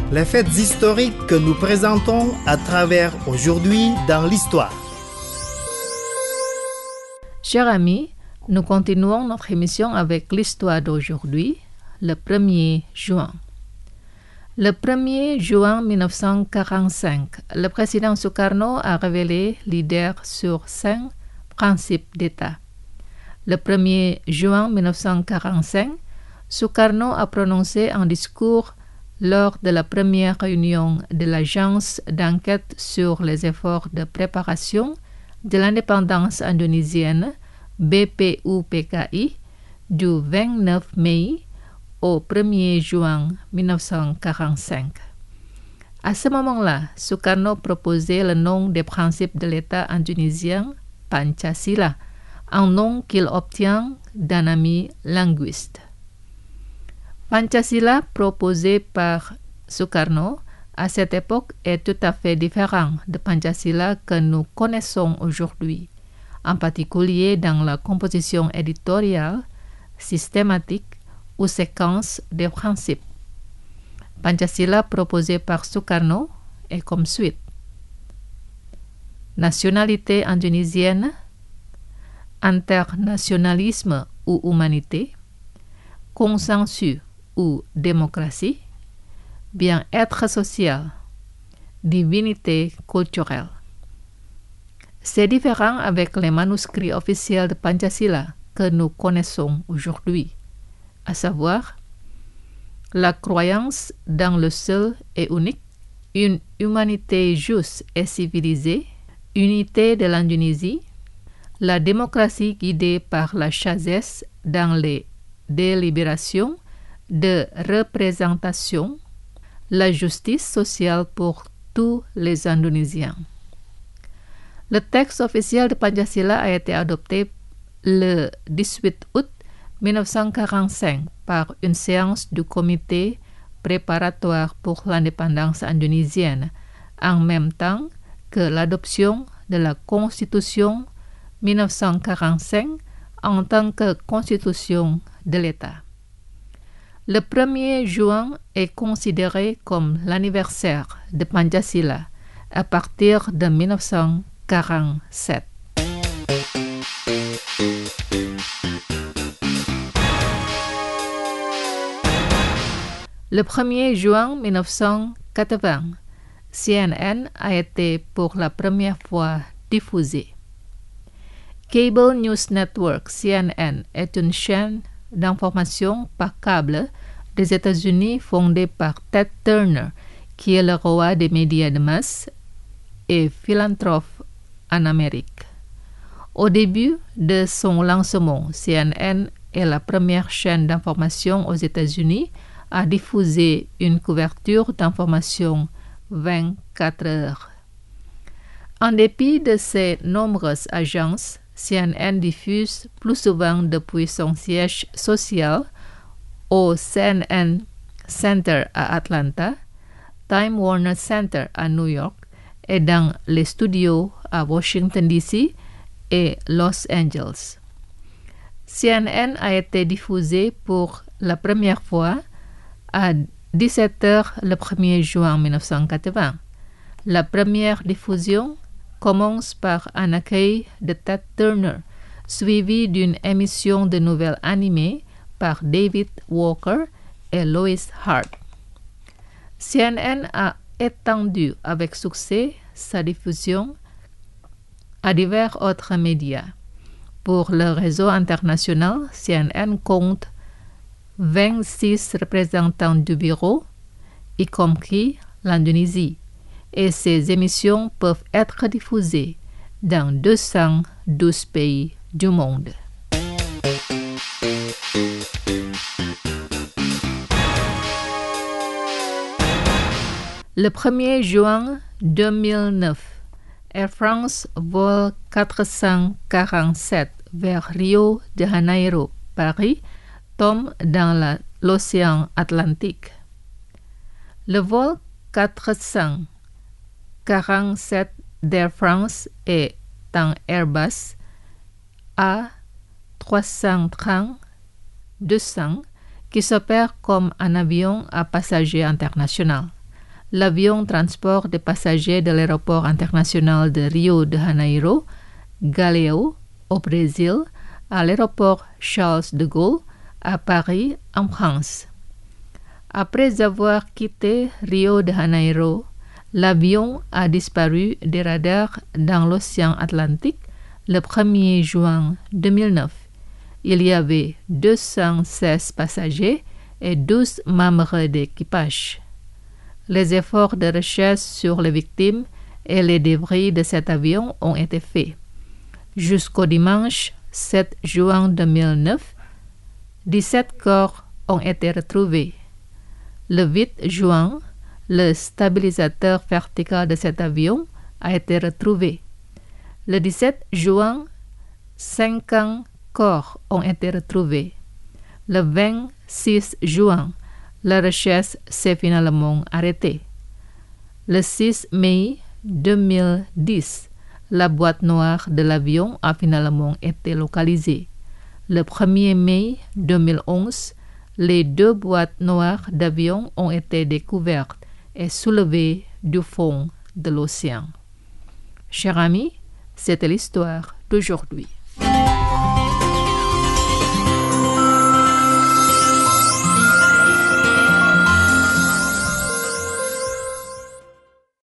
Les faits historiques que nous présentons à travers aujourd'hui dans l'histoire. Chers amis, nous continuons notre émission avec l'histoire d'aujourd'hui, le 1er juin. Le 1er juin 1945, le président Sukarno a révélé l'idée sur 5 principes d'État. Le 1er juin 1945, Sukarno a prononcé un discours lors de la première réunion de l'agence d'enquête sur les efforts de préparation de l'indépendance indonésienne, BPUPKI, du 29 mai au 1er juin 1945. À ce moment-là, Sukarno proposait le nom des principes de l'État indonésien, Pancasila, un nom qu'il obtient d'un ami linguiste. Pancasila proposé par Sukarno à cette époque est tout à fait différent de Pancasila que nous connaissons aujourd'hui, en particulier dans la composition éditoriale, systématique ou séquence des principes. Pancasila proposé par Sukarno est comme suit. Nationalité indonésienne, internationalisme ou humanité, consensus ou démocratie, bien-être social, divinité culturelle. C'est différent avec les manuscrits officiels de Pancasila que nous connaissons aujourd'hui, à savoir la croyance dans le seul et unique, une humanité juste et civilisée, unité de l'Indonésie, la démocratie guidée par la sagesse dans les délibérations de représentation, la justice sociale pour tous les Indonésiens. Le texte officiel de Pancasila a été adopté le 18 août 1945 par une séance du comité préparatoire pour l'indépendance indonésienne, en même temps que l'adoption de la Constitution 1945 en tant que constitution de l'État. Le 1er juin est considéré comme l'anniversaire de Pancasila à partir de 1947. Le 1er juin 1980, CNN a été pour la première fois diffusé. Cable News Network, CNN, est une chaîne d'information par câble des États-Unis fondée par Ted Turner, qui est le roi des médias de masse et philanthrope en Amérique. Au début de son lancement, CNN est la première chaîne d'information aux États-Unis à diffuser une couverture d'information 24 heures. En dépit de ses nombreuses agences, CNN diffuse plus souvent depuis son siège social au CNN Center à Atlanta, Time Warner Center à New York et dans les studios à Washington DC et Los Angeles. CNN a été diffusé pour la première fois à 17h le 1er juin 1980. La première diffusion commence par un accueil de Ted Turner, suivi d'une émission de nouvelles animées par David Walker et Lois Hart. CNN a étendu avec succès sa diffusion à divers autres médias. Pour le réseau international, CNN compte 26 représentants du bureau, y compris l'Indonésie, et ces émissions peuvent être diffusées dans 212 pays du monde. Le 1er juin 2009, Air France vol 447 vers Rio de Janeiro, Paris, tombe dans l'océan Atlantique. Le vol 447 d'Air France est un Airbus A330-200 qui s'opère comme un avion à passagers international. l'avion transport des passagers de l'aéroport international de Rio de Janeiro, Galeão, au Brésil, à l'aéroport Charles de Gaulle, à Paris, en France. Après avoir quitté Rio de Janeiro, l'avion a disparu des radars dans l'océan Atlantique le 1er juin 2009. Il y avait 216 passagers et 12 membres d'équipage. Les efforts de recherche sur les victimes et les débris de cet avion ont été faits. Jusqu'au dimanche 7 juin 2009, 17 corps ont été retrouvés. Le 8 juin, le stabilisateur vertical de cet avion a été retrouvé. Le 17 juin, 50 corps ont été retrouvés. Le 26 juin, la recherche s'est finalement arrêtée. Le 6 mai 2010, la boîte noire de l'avion a finalement été localisée. Le 1er mai 2011, les 2 boîtes noires d'avion ont été découvertes et soulevées du fond de l'océan. Chers amis, c'était l'histoire d'aujourd'hui.